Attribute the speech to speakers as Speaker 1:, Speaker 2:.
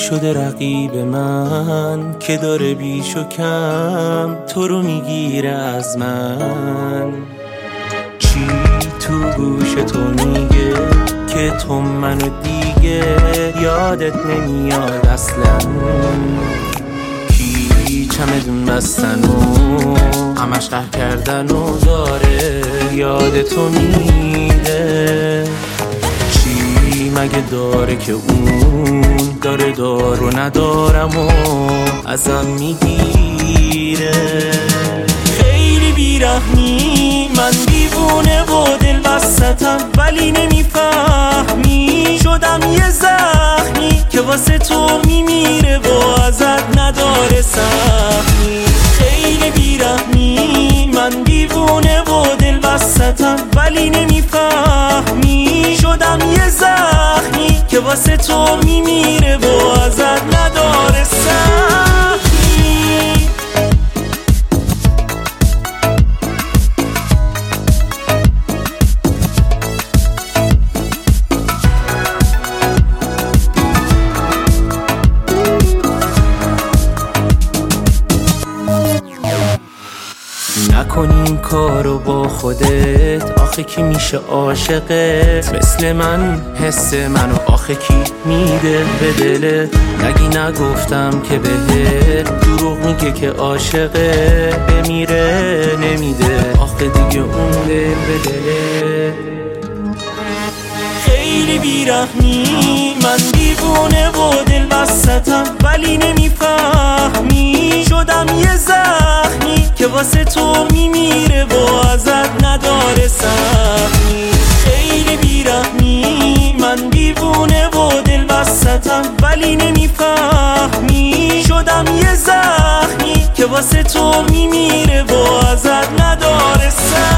Speaker 1: شده رقیب من که داره بیش و کم تو رو میگیره از من. چی تو گوش تو میگه که تو منو دیگه یادت نمیاد اصلا؟ کی چمدون بستن و همش قهر کردن و داره یاد تو میده؟ چی مگه داره که اون داره دارو ندارم و ازم میگیره؟ خیلی بیرحمی، من دیوونه و دل بستم ولی نمیفهمی. شدم یه زخمی که واسه تو میمیره و ازت نداره سهمی. خیلی بیرحمی، من دیوونه و دل بستم ولی نمیفهمی. شدم یه زخمی که واسه تو میمیره و ازت نداره سهمی. نکنیم کارو با خودت، آخه کی میشه عاشقت مثل من؟ حس منو آخه کی میده به دلت؟ نگی نگفتم که بهت دروغ میگه که عاشقه، بمیره نمیده آخه دیگه اون دل به دلت. خیلی بیرحمی، من دیوونه و دل بستم ولی نمیفهمی. شدم یه زخمی که واسه تو میمیره و ازت نداره سهمی. خیلی بیرحمی، من دیوونه و دل بستم ولی نمیفهمی. شدم یه زخمی که واسه تو میمیره و ازت نداره سهمی.